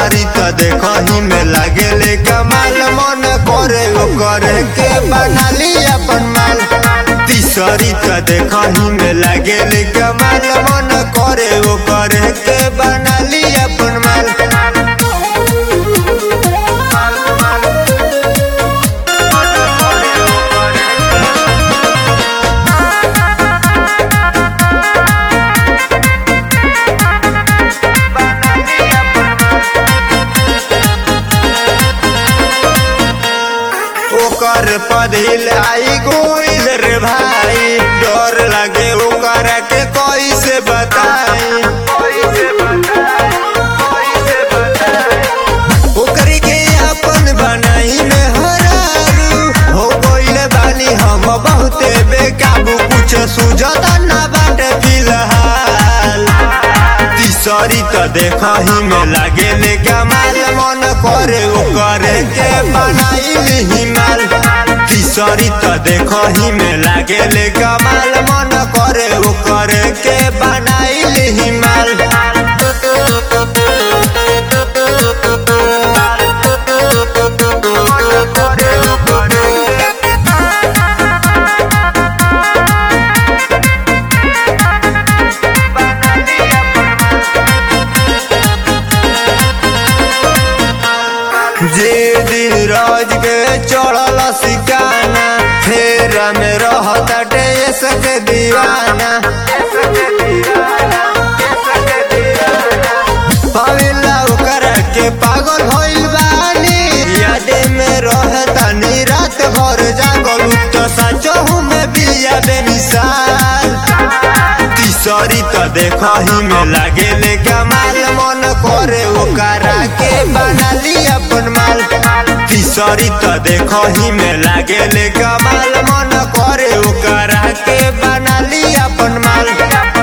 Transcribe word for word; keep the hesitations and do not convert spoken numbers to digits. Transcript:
तीसरी त देखही में लागेले कमाल, मन करे ओकर के बनाली अपन माल। तीसरी त देखही में लागेले कमाल, मन करे ओकर के बनाली अपन माल। ओकर पदिल आई गोइल रे भाई, डर लगे ओकर के कैसे बताई। ओकरी के अपन बनाई में हरारू हो गइल बानी हम बहुते बेकाबू, कुछ सुझता ना बाटे फिलहाल। तीसरी त देखही में लागेले कमाल, मन करे ओकर के बनाई हिमाल। तीसरी त देखही में लागेले कमाल, मन करे ओकर के बनाई हिमाल। जे दिन रोज के चढ़ल सिकाना, फेरा में रहता टेस के दीवाना। पवेला ओकर के पागल होइल बानी, यादे में रहता नी रात भर जागल, तो सचहु में बिया बेमिसाल। तीसरी त देखही में लागेले कमाल, मन करे ओकरा के बनाली अपन माल। तीसरी त देखही में लागेले कमाल, मन करे ओकरा के बनाली अपन माल।